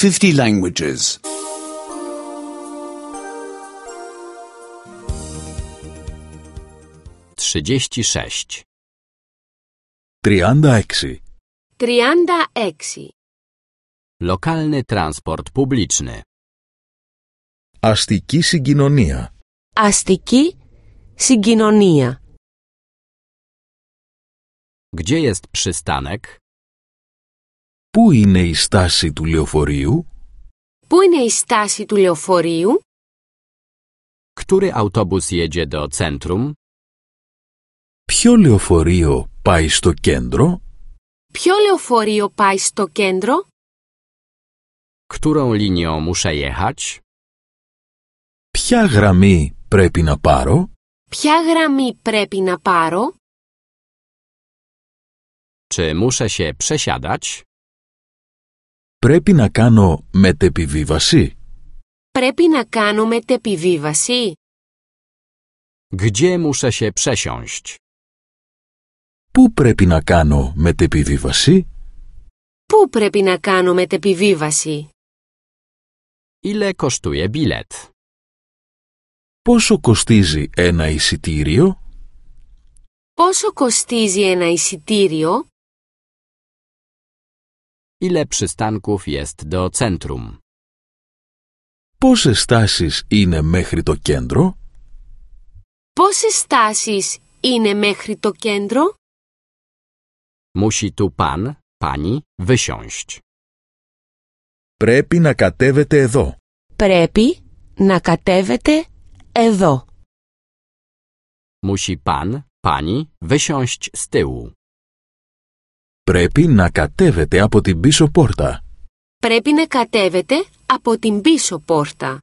50 languages. 36. 36. 36. Lokalny transport publiczny. Αστική συγκοινωνία. Αστική συγκοινωνία. Gdzie jest przystanek? Πού είναι η στάση του λεωφορείου? Πού είναι η στάση του λεωφορείου? Który autobus jedzie do centrum? Ποιο λεωφορείο πάει στο κέντρο? Ποιο λεωφορείο πάει στο κέντρο? Którą linią muszę jechać? Ποια γραμμή πρέπει να πάρω? Ποια γραμμή πρέπει να πάρω? Czy muszę się przesiadać? Πρέπει να κάνω μετεπιβίβαση? Πρέπει να κάνω μετεπιβίβαση? Gdzie muszę się przesiąść? Πού πρέπει να κάνω μετεπιβίβαση? Πού πρέπει να κάνω μετεπιβίβαση? Ile kosztuje bilet? Πόσο κοστίζει ένα εισιτήριο? Πόσο κοστίζει ένα εισιτήριο? Ile przystanków jest do centrum? Πόσες στάσεις είναι μέχρι το κέντρο? Πόσες στάσεις είναι μέχρι το κέντρο? Musi tu pan, pani wysiąść. Πρέπει να κατέβετε εδώ. Πρέπει να κατέβετε εδώ. Musi pan, pani wysiąść z tyłu. Πρέπει να κατέβετε από την πίσω πόρτα. Πρέπει να κατέβετε από την πίσω πόρτα.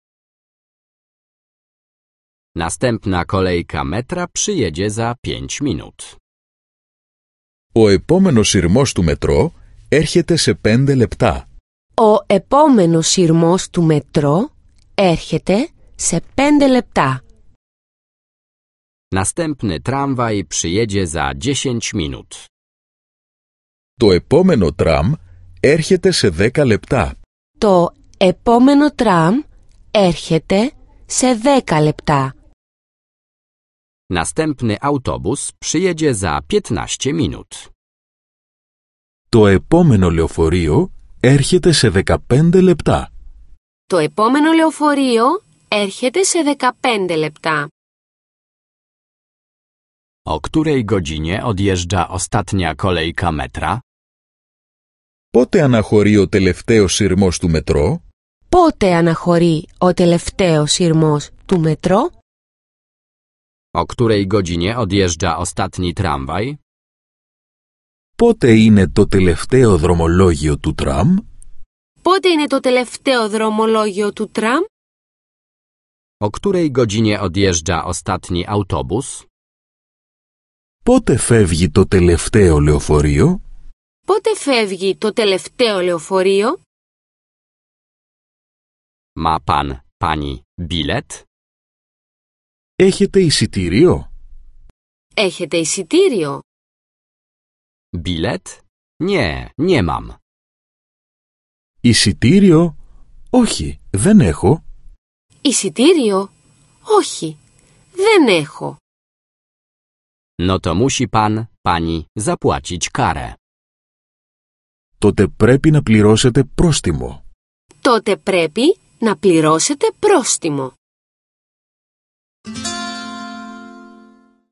Następna kolejka metra przyjedzie za 5 minut. Ο επόμενος σειρμός του μετρό έρχεται σε 5 λεπτά. Ο επόμενος σειρμός του μετρό έρχεται σε 5 λεπτά. Następny tramwaj przyjedzie za 10 minut. Το επόμενο τραμ έρχεται σε 10 λεπτά. Το επόμενο τραμ έρχεται σε 10 λεπτά. Następny autobus przyjedzie za 15 minut. Το επόμενο λεωφορείο έρχεται σε 15 λεπτά. Το επόμενο λεωφορείο έρχεται σε 15 λεπτά. O której godzinie odjeżdża ostatnia kolejka metra? Πότε αναχωρεί ο τελευταίος σειρμός του μετρό? Πότε αναχωρεί ο τελευταίος σειρμός του μετρό? O której godzinie odjeżdża ostatni tramwaj? Πότε είναι το τελευταίο δρομολόγιο του τραμ? Πότε είναι το τελευταίο δρομολόγιο του τραμ? O której godzinie odjeżdża ostatni autobus? Πότε φεύγει το τελευταίο λεωφορείο? Πότε φεύγει το τελευταίο λεωφορείο? Ma pan, pani bilet? Έχετε εισιτήριο? Έχετε εισιτήριο? Bilet? Nie, nie mam. Εισιτήριο? Όχι, δεν έχω. Εισιτήριο? Όχι, δεν έχω. No to musi pan, pani zapłacić karę. Τότε πρέπει να πληρώσετε πρόστιμο. Τότε πρέπει να πληρώσετε πρόστιμο.